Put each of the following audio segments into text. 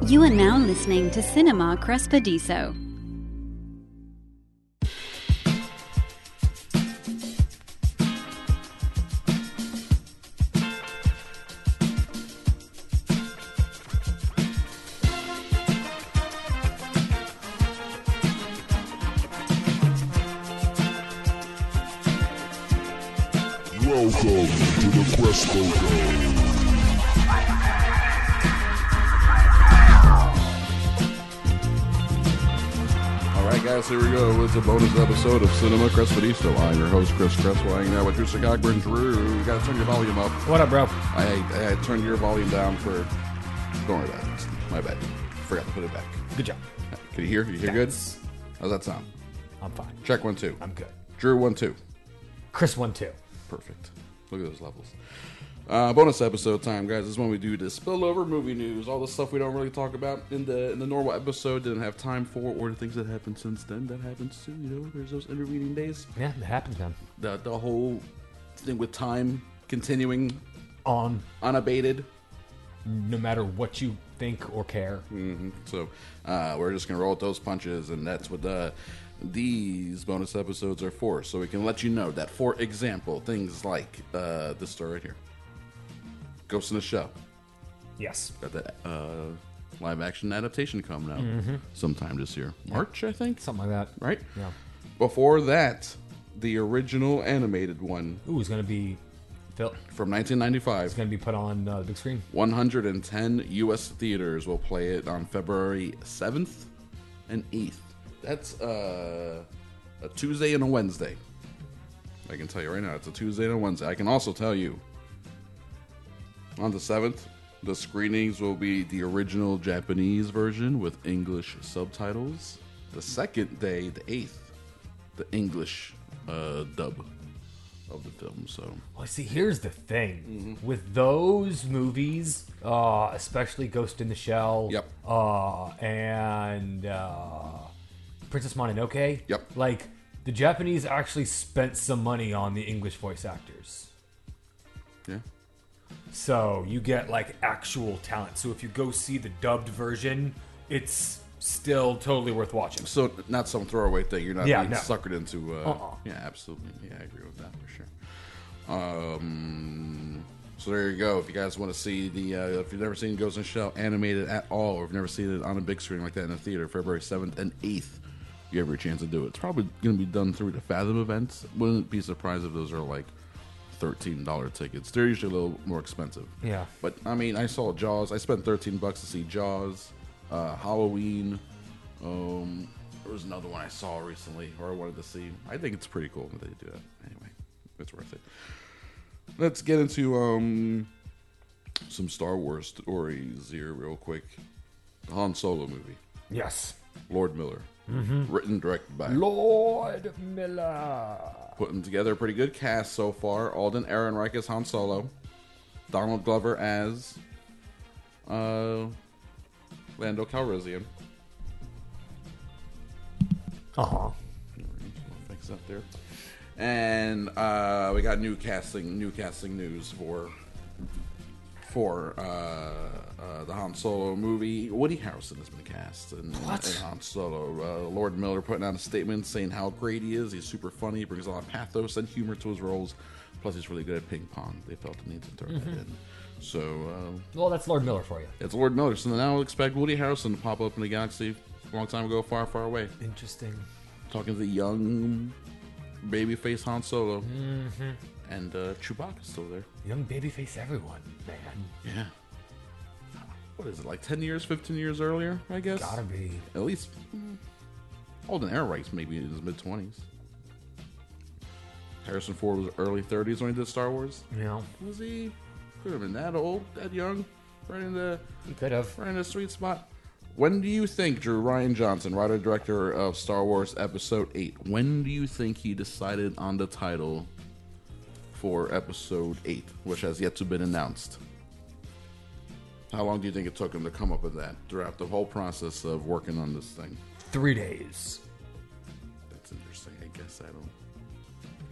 You are now listening to Cinema Crespediso. Welcome to the Crespo Dome. Alright guys, here we go. It's a bonus episode of Cinema Crespediso. I'm your host, Chris Crespo, hanging out with Drew Cockburn. Drew, you gotta turn your volume up. What up, bro? I turned your volume down for... Don't worry about it. My bad. Forgot to put it back. Good job. Can you hear? You hear good? How's that sound? I'm fine. Check 1 2. I'm good. Drew 1 2. Chris 1-2. Perfect. Look at those levels. Bonus episode time, guys. This is when we do the spillover movie news, all the stuff we don't really talk about in the normal episode, didn't have time for, or the things that happened since then. That happens too, you know. There's those intervening days. Yeah, it happens, man. The whole thing with time continuing On unabated. no matter what you think or care. So we're just gonna roll with those punches, and that's what these bonus episodes are for. So we can let you know that, for example, things like this story right here, Ghost in the Shell. Yes. Got the live action adaptation coming out sometime this year. March, I think. Something like that. Right? Yeah. Before that, the original animated one Ooh, it's gonna be Phil. from 1995. It's gonna be put on the big screen. 110 U.S. theaters will play it on February 7th and 8th. That's a Tuesday and a Wednesday. I can tell you right now, it's a Tuesday and a Wednesday. I can also tell you, on the 7th, the screenings will be the original Japanese version with English subtitles. The second day, the 8th, the English dub of the film. So, Well, see, here's the thing with those movies, especially Ghost in the Shell. Yep. And Princess Mononoke. Yep. Like the Japanese actually spent some money on the English voice actors. yeah. So you get like actual talent. So if you go see the dubbed version, it's still totally worth watching. So not some throwaway thing. You're not Yeah, being no. suckered into. Uh-uh. Yeah, absolutely. Yeah, I agree with that for sure. So there you go. If you guys want to see the, if you've never seen Ghost in the Shell animated at all, or if you've never seen it on a big screen like that in a theater, February 7th and 8th, you have your chance to do it. It's probably going to be done through the Fathom events. Wouldn't be surprised if those are like $13 tickets. They're usually a little more expensive. Yeah. But I mean, I saw Jaws. I spent $13 to see Jaws, Halloween. There was another one I saw recently, or I wanted to see. I think it's pretty cool that they do that. Anyway, it's worth it. Let's get into some Star Wars stories here real quick. The Han Solo movie, Yes. Lord Miller, written, directed by, Lord Miller. putting together a pretty good cast so far. Alden Ehrenreich as Han Solo, Donald Glover as Lando Calrissian. Uh-huh. Fix that there. And we got new casting news for the Han Solo movie. Woody Harrelson has been cast in Han Solo. Lord Miller putting out a statement saying how great he is. He's super funny. He brings a lot of pathos and humor to his roles. Plus, he's really good at ping pong. They felt the need to throw that in. So, Well, that's Lord Miller for you. it's Lord Miller. So now we'll expect Woody Harrelson to pop up in the galaxy a long time ago, far, far away. Interesting. Talking to the young babyface Han Solo. And Chewbacca's still there. Young babyface everyone, man. Yeah. What is it, like 10 years, 15 years earlier, I guess? Gotta be. At least. Alden Ehrenreich's maybe in his mid-20s. Harrison Ford was early 30s when he did Star Wars. You know, Was he? Could have been that old, that young. Right in the you could have. sweet spot. When do you think Drew Ryan Johnson, writer-director of Star Wars Episode 8, when do you think he decided on the title for Episode 8, which has yet to been announced? How long do you think it took him to come up with that throughout the whole process of working on this thing? 3 days. That's interesting. I guess I don't...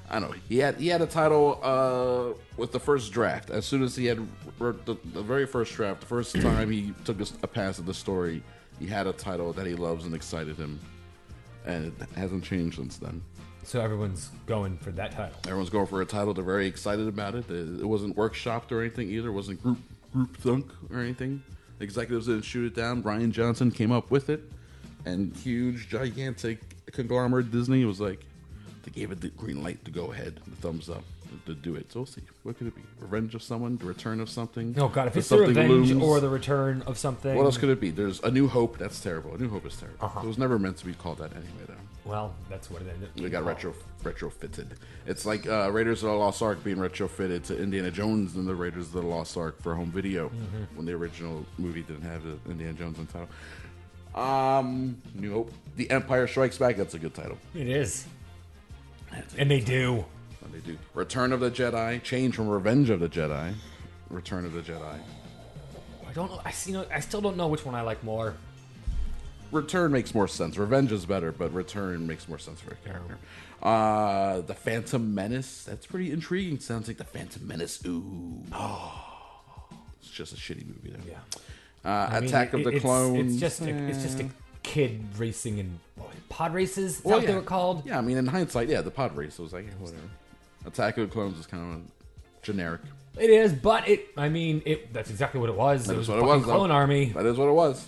I don't know. He had a title with the first draft. As soon as he had the very first draft, the first time he took a pass at the story, he had a title that he loves and excited him, and it hasn't changed since then. So everyone's going for that title. Everyone's going for a title. They're very excited about it. It wasn't workshopped or anything either. It wasn't group thunk or anything. The executives didn't shoot it down. Ryan Johnson came up with it, and huge, gigantic conglomerate Disney was like, they gave it the green light to go ahead, the thumbs up to do it. So we'll see. What could it be? Revenge of someone? The return of something? Oh god, if it's the Something revenge looms. or the return of something. What else could it be? There's A New Hope. That's terrible. A New Hope is terrible. It was never meant to be called that anyway, though. Well, that's what it ended. We got retrofitted. It's like Raiders of the Lost Ark being retrofitted to Indiana Jones and the Raiders of the Lost Ark for home video when the original movie didn't have the Indiana Jones in the title. New Hope. The Empire Strikes Back. That's a good title. It is. And they do. And they do. Return of the Jedi. Change from Revenge of the Jedi. Return of the Jedi. I don't know. I still don't know which one I like more. Return makes more sense. Revenge is better, but Return makes more sense for a character. The Phantom Menace. That's pretty intriguing. Sounds like the Phantom Menace. Ooh. It's just a shitty movie, though. Yeah. Attack of the Clones. It's just a kid racing in pod races. Is that Well, what they were called? Yeah, I mean, in hindsight, yeah, the pod race. It was like, whatever. Attack of the Clones is kind of generic. It is, but that's exactly what it was. That It is was what a it was, fucking clone though. army. That is what it was.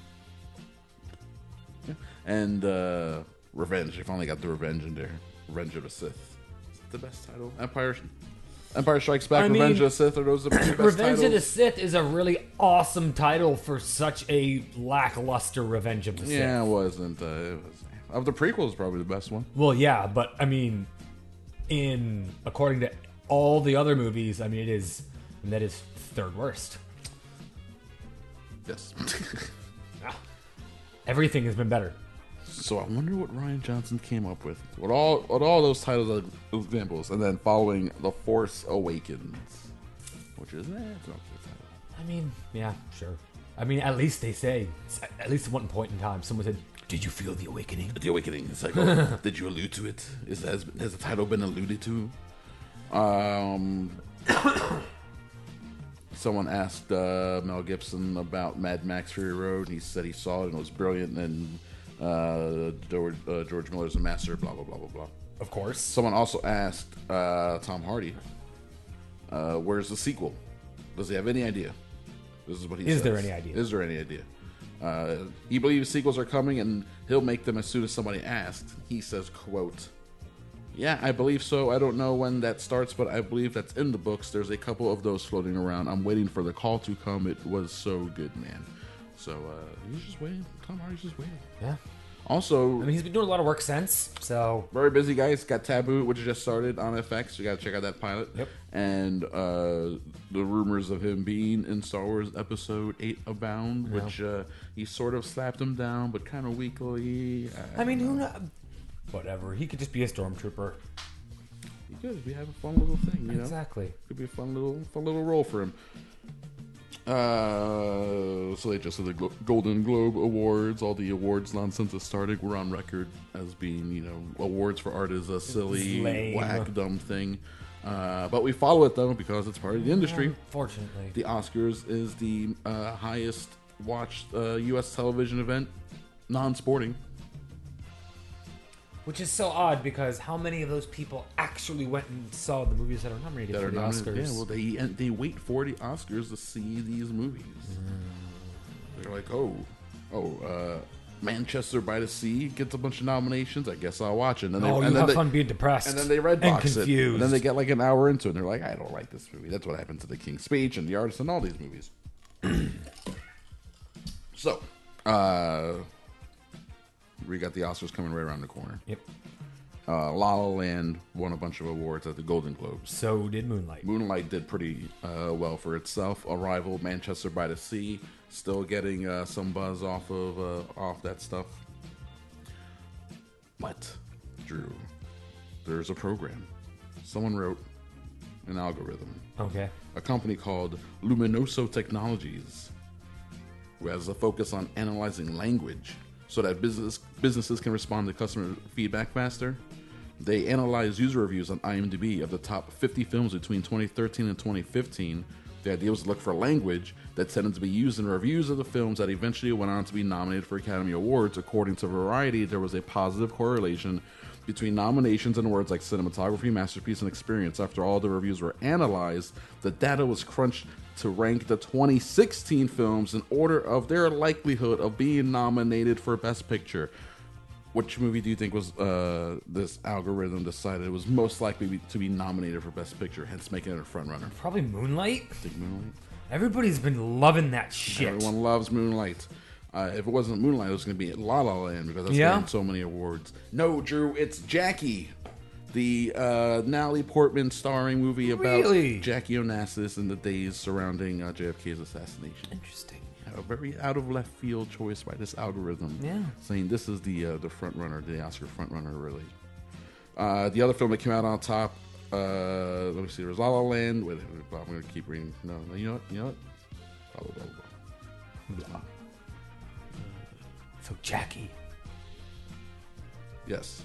Yeah. And Revenge. They finally got the Revenge in there. Revenge of the Sith. Is that the best title? Empire Strikes Back, Revenge of the Sith. Are those the best Revenge titles? of the Sith is a really awesome title for such a lackluster Revenge of the Sith. Yeah, it wasn't. It was, of the prequels, probably the best one. Well, yeah, but according to all the other movies, that is third worst. Yes. Everything has been better. So I wonder what Ryan Johnson came up with. With all those titles as examples, and then following The Force Awakens, which is it's not a good title. Yeah, sure. At least they say, at least at one point in time, someone said, "Did you feel the awakening?" The Awakening. It's like, oh, did you allude to it? Has the title been alluded to? Someone asked Mel Gibson about Mad Max Fury Road, and he said he saw it and it was brilliant, and George Miller's a master, blah, blah, blah, blah, blah. Of course. Someone also asked Tom Hardy, where's the sequel? Does he have any idea? This is what he says. Is there any idea? Is there any idea? He believes sequels are coming, and he'll make them as soon as somebody asks. He says, quote, "Yeah, I believe so. I don't know when that starts, but I believe that's in the books. There's a couple of those floating around. I'm waiting for the call to come. It was so good, man." So he's just waiting. Tom Hardy's just waiting. Yeah. Also, He's been doing a lot of work since, so... very busy guy. He's got Taboo, which just started on FX. You got to check out that pilot. Yep. And the rumors of him being in Star Wars Episode 8 abound, which he sort of slapped him down, but kind of weakly. who knows? Whatever. He could just be a stormtrooper. He could. We have a fun little thing, you know. Exactly. Could be a fun little role for him. So they just did the Golden Globe Awards. All the awards nonsense has started. We're on record as being, awards for art is a silly, lame, whack, dumb thing. But we follow it though because it's part of the industry. Fortunately. The Oscars is the highest watched U.S. television event, non-sporting. Which is so odd because how many of those people actually went and saw the movies that are nominated for the Oscars? Yeah, well, they wait for the Oscars to see these movies. They're like, Manchester by the Sea gets a bunch of nominations. I guess I'll watch it. And then have fun being depressed. And then they redbox and it. confused. And then they get like an hour into it, and they're like, I don't like this movie. That's what happened to The King's Speech and The Artist and all these movies. So, we got the Oscars coming right around the corner. Yep. La La Land won a bunch of awards at the Golden Globes. So did Moonlight. Moonlight did pretty well for itself. Arrival, Manchester by the Sea, still getting some buzz off that stuff. But, Drew, there's a program. Someone wrote an algorithm. Okay. A company called Luminoso Technologies, who has a focus on analyzing language so that businesses can respond to customer feedback faster. They analyzed user reviews on IMDb of the top 50 films between 2013 and 2015. The idea was to look for language that tended to be used in reviews of the films that eventually went on to be nominated for Academy Awards. According to Variety, there was a positive correlation between nominations and words like cinematography, masterpiece, and experience. After all the reviews were analyzed, the data was crunched to rank the 2016 films in order of their likelihood of being nominated for Best Picture. Which movie do you think was this algorithm decided was most likely to be nominated for Best Picture, hence making it a frontrunner? Probably Moonlight. I think Moonlight. Everybody's been loving that shit. Everyone loves Moonlight. If it wasn't Moonlight, it was going to be La La Land because that's getting so many awards. No, Drew, it's Jackie, the Natalie Portman starring movie about Jackie Onassis and the days surrounding JFK's assassination. Interesting. A very out of left field choice by this algorithm. Yeah. Saying this is the front runner, the Oscar front runner, really. The other film that came out on top, let me see, there was La La Land. Wait, I'm going to keep reading. No, you know what? Blah, blah, blah, blah. So Jackie. Yes.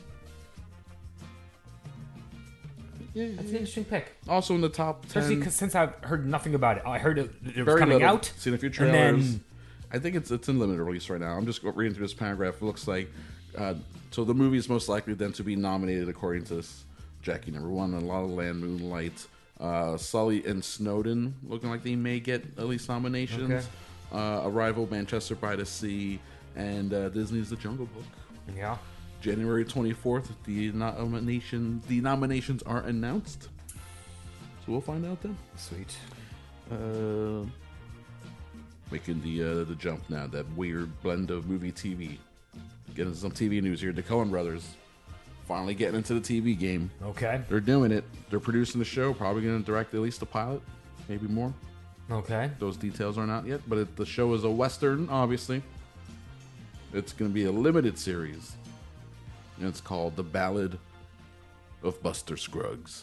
Yeah, that's an interesting pick. Also in the top 10. Especially because since I've heard nothing about it. I heard it was coming out. Seen a few trailers. I think it's in limited release right now. I'm just reading through this paragraph. It looks like so the movie is most likely then to be nominated according to this Jackie #1 and La La Land, Moonlight, Sully and Snowden looking like they may get at least nominations. Okay. Arrival, Manchester by the Sea, and Disney's The Jungle Book. Yeah. January 24th, the nominations are announced. So we'll find out then. Sweet. Making the jump now, that weird blend of movie TV. Getting some TV news here. The Coen brothers finally getting into the TV game. Okay. They're doing it. They're producing the show. Probably going to direct at least a pilot, maybe more. Okay. Those details aren't out yet, but the show is a Western, obviously. It's going to be a limited series. And it's called The Ballad of Buster Scruggs.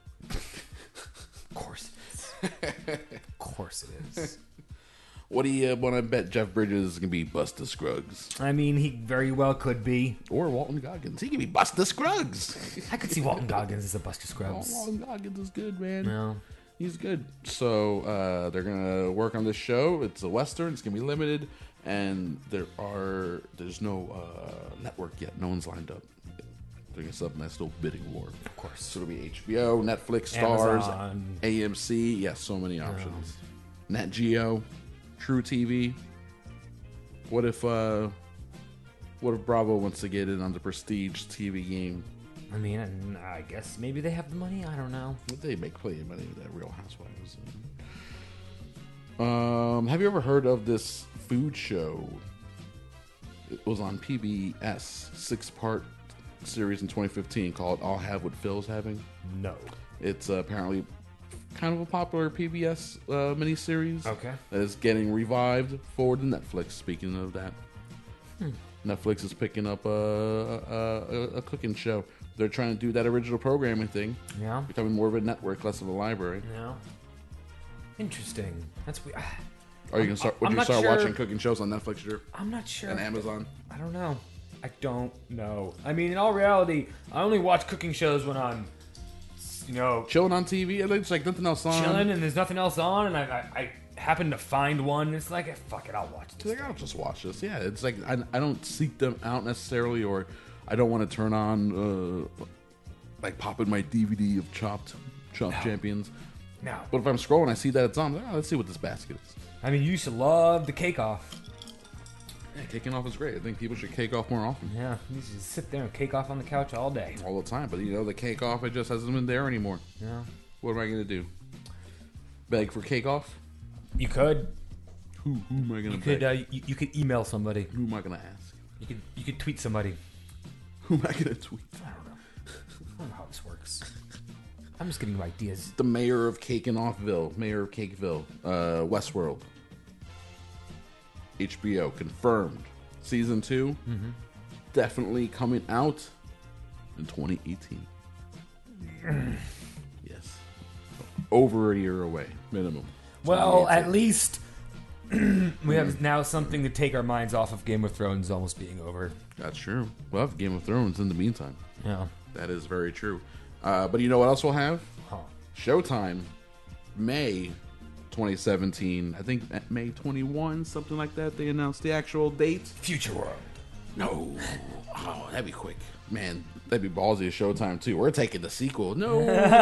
Of course it is. Of course it is. What do you want to bet Jeff Bridges is going to be Buster Scruggs? I mean, he very well could be. Or Walton Goggins. He could be Buster Scruggs. I could see Walton Goggins as a Buster Scruggs. Walton Goggins is good, man. Yeah. He's good. So they're going to work on this show. It's a Western. It's going to be limited. And there's no network yet. No one's lined up. They're going to set up a nice little bidding war. Of course. So it'll be HBO, Netflix, Stars, Amazon. AMC. Yes, so many options. Nat Geo, True TV. What if Bravo wants to get in on the prestige TV game? I mean, I guess maybe they have the money. I don't know. They make plenty of money with that Real Housewives. Have you ever heard of this food show? It was on PBS, 6-part series in 2015 called I'll Have What Phil's Having. No. It's apparently kind of a popular PBS miniseries. Okay. That is getting revived forward to Netflix. Speaking of that, Netflix is picking up a cooking show. They're trying to do that original programming thing. Yeah. Becoming more of a network, less of a library. Yeah. Interesting. That's weird. Are you gonna start? Would you start watching cooking shows on Netflix, Drew? I'm not sure. And Amazon? I don't know. I mean, in all reality, I only watch cooking shows when I'm, chilling on TV. And it's like nothing else on. Chilling, and there's nothing else on, and I happen to find one. It's like, fuck it, I'll watch this. Like, I'll just watch this. Yeah, it's like I don't seek them out necessarily, or I don't want to turn on like pop in my DVD of Chopped Champions. No. But if I'm scrolling, I see that it's on. I'm like, let's see what this basket is. I mean, you used to love the Cake Off. Yeah, caking off is great. I think people should cake off more often. Yeah, you should just sit there and cake off on the couch all day. All the time. But, the cake off, it just hasn't been there anymore. Yeah. What am I going to do? Beg for cake off? You could. Who am I going to beg? You could email somebody. Who am I going to ask? You could tweet somebody. Who am I going to tweet? I don't know how this works. I'm just getting you ideas. The mayor of Mayor of Cakeville, Westworld. HBO confirmed. Season 2, definitely coming out in 2018. Yes. Over a year away, minimum. Well, at least we have now something to take our minds off of Game of Thrones almost being over. That's true. We'll have Game of Thrones in the meantime. Yeah. That is very true. But you know what else we'll have? Huh. Showtime, May 2017. I think at May 21, something like that. They announced the actual date. Future World. No. Oh, that'd be quick. Man, that'd be ballsy of Showtime, too. We're taking the sequel. No.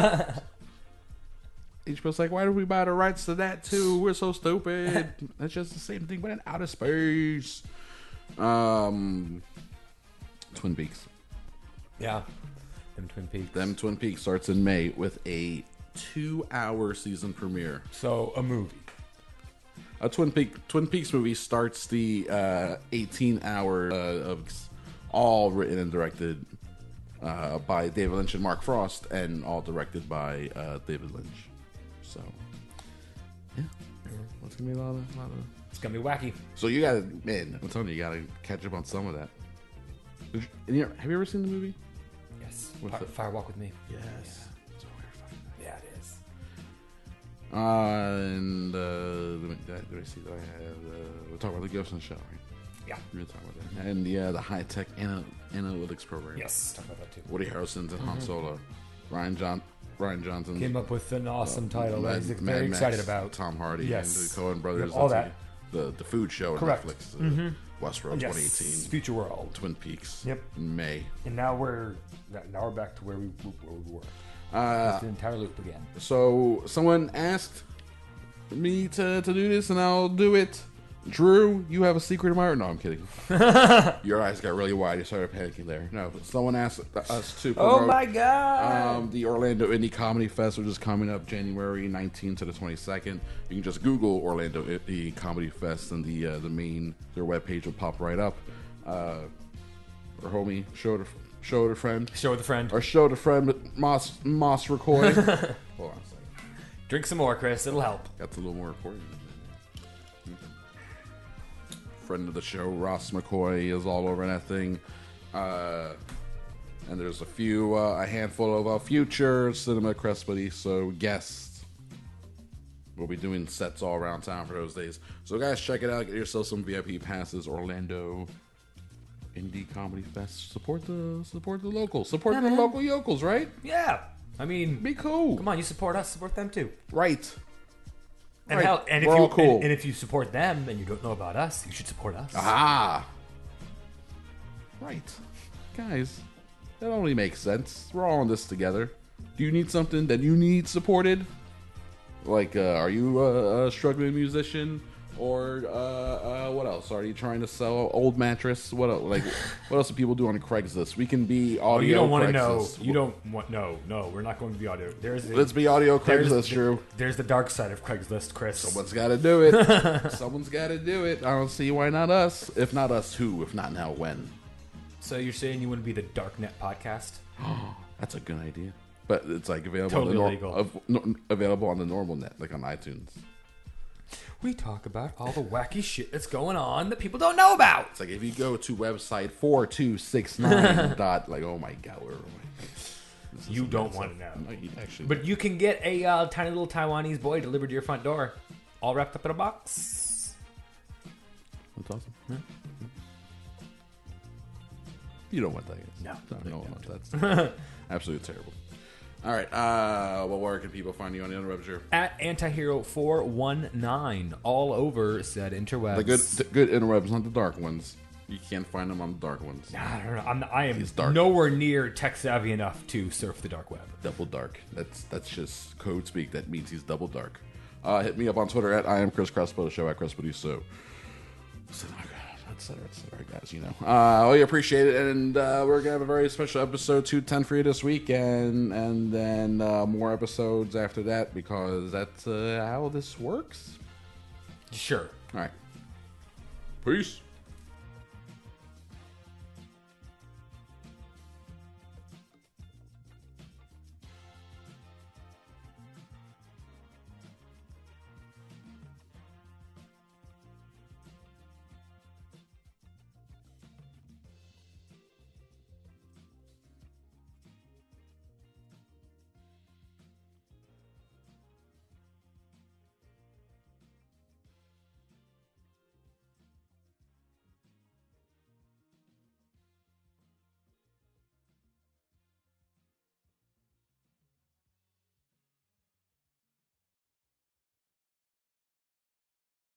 HBO's like, why did we buy the rights to that, too? We're so stupid. That's just the same thing, but in outer space. Twin Peaks. Yeah. Them Twin Peaks. Twin Peaks starts in May with a 2-hour season premiere. So, a movie. A Twin Peaks movie starts the 18-hour of all written and directed by David Lynch and Mark Frost, and all directed by David Lynch. So, yeah, it's gonna be a lot of. It's gonna be wacky. So you gotta, man, I'm telling you, you gotta catch up on some of that. Have you ever seen the movie? Yes. What's it? Fire Walk with Me. Yes. It's a weird fucking thing. Yeah, it is. And let me see. We'll talk about the Ghost in the Shell, right? Yeah. We're gonna talk about that. And the high-tech analytics program. Yes. Talk about that too. Woody Harrelson's and Han Solo. Ryan Johnson Came up with an awesome title that he's Mad very Max, excited about. Tom Hardy Yes. and the Coen brothers. Yep, all That's that. The food show on Correct. Netflix. Westworld Yes. 2018. Future World. Twin Peaks. Yep. May. And now we're back to where we were. It's the entire loop again. So someone asked me to do this, and I'll do it. Drew, you have a secret admirer? No, I'm kidding. Your eyes got really wide. You started panicking there. No, someone asked us to promote, Oh my god! the Orlando Indie Comedy Fest, which is coming up January 19th to the 22nd. You can just Google Orlando Indie Comedy Fest, and their webpage will pop right up. Our homie showed a friend. Show with a friend. Or showed a friend Moss McCoy. Hold on a second. Drink some more, Chris. It'll help. Got a little more recording. Friend of the show, Ross McCoy, is all over that thing. And there's a handful of future Cinema Crespediso guests. We'll be doing sets all around town for those days. So guys, check it out. Get yourself some VIP passes. Orlando Indie Comedy Fest. Support the locals. Support the local yokels, right? Yeah. I mean, Be cool. come on, you support us, support them too. Right. And Right. hell, and if We're you all cool. and if you support them and you don't know about us, you should support us. Ah. Right. Guys, that only makes sense. We're all in this together. Do you need something that you need supported? Like, are you a struggling musician? Or what else? Are you trying to sell an old mattress? What else? Like, what else do people do on Craigslist? We can be audio. Oh, you don't want to know. Craigslist. You don't want. No, we're not going to be audio. Let's be audio there's Craigslist, Drew. There's the dark side of Craigslist, Chris. Someone's got to do it. Someone's got to do it. I don't see why not us. If not us, who? If not now, when? So you're saying you want to be the Darknet podcast? That's a good idea. But it's like available Totally on legal. available on the normal net, like on iTunes. We talk about all the wacky shit that's going on that people don't know about. It's like if you go to website 4269 dot, like, oh my god, where am I? This is You don't amazing. want to know. No, you actually. But you can get a tiny little Taiwanese boy delivered to your front door, all wrapped up in a box. That's awesome. You don't want that. Guys. No, that's absolutely terrible. All right. Well, where can people find you on the interwebs here? At Antihero419, all over said interwebs. The good interwebs, not the dark ones. You can't find them on the dark ones. I don't know. I am He's dark. nowhere near tech savvy enough to surf the dark web. Double dark. That's just code speak. That means he's double dark. Hit me up on Twitter at I am Chris Crespo, the show at Crespediso. etc. Guys, you know. We appreciate it, and we're gonna have a very special episode 210 for you this week, and then more episodes after that, because that's how this works. Sure. All right. Peace.